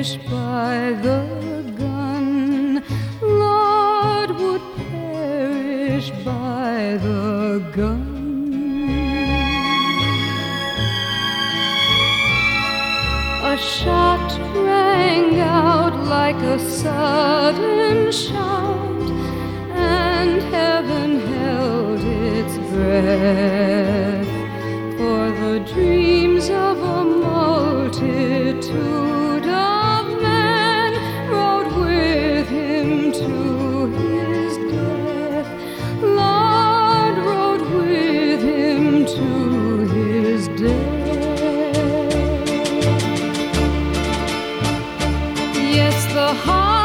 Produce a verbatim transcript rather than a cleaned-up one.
perish by the gun. Lord would perish by the gun. A shot rang out like a sudden shout, and heaven held its breath, for the dreams of a multitude of men rode with him to his death. Lord rode with him to his death. Yes, the heart